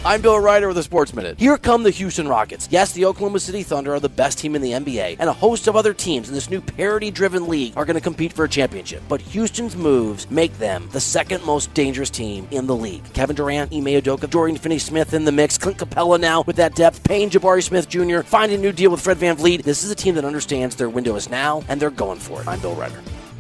I'm Bill Ryder with a Sports Minute. Here come the Houston Rockets. Yes, the Oklahoma City Thunder are the best team in the NBA, and a host of other teams in this new parity-driven league are going to compete for a championship. But Houston's moves make them the second most dangerous team in the league. Kevin Durant, Ime Udoka, Dorian Finney-Smith in the mix, Clint Capella now with that depth, Payne Jabari Smith Jr., finding a new deal with Fred VanVleet. This is a team that understands their window is now, and they're going for it. I'm Bill Ryder.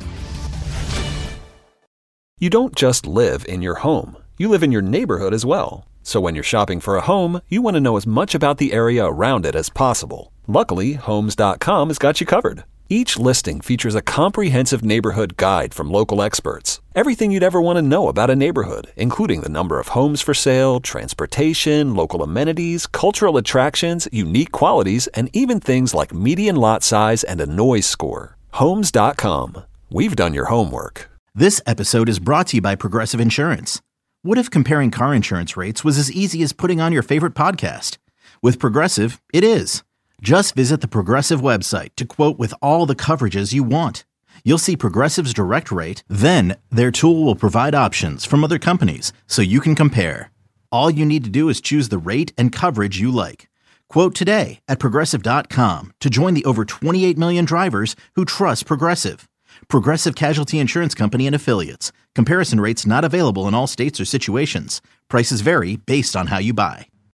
You don't just live in your home. You live in your neighborhood as well. So when you're shopping for a home, you want to know as much about the area around it as possible. Luckily, Homes.com has got you covered. Each listing features a comprehensive neighborhood guide from local experts. Everything you'd ever want to know about a neighborhood, including the number of homes for sale, transportation, local amenities, cultural attractions, unique qualities, and even things like median lot size and a noise score. Homes.com. We've done your homework. This episode is brought to you by Progressive Insurance. What if comparing car insurance rates was as easy as putting on your favorite podcast? With Progressive, it is. Just visit the Progressive website to quote with all the coverages you want. You'll see Progressive's direct rate, then their tool will provide options from other companies so you can compare. All you need to do is choose the rate and coverage you like. Quote today at Progressive.com to join the over 28 million drivers who trust Progressive. Progressive Casualty Insurance Company and Affiliates. Comparison rates not available in all states or situations. Prices vary based on how you buy.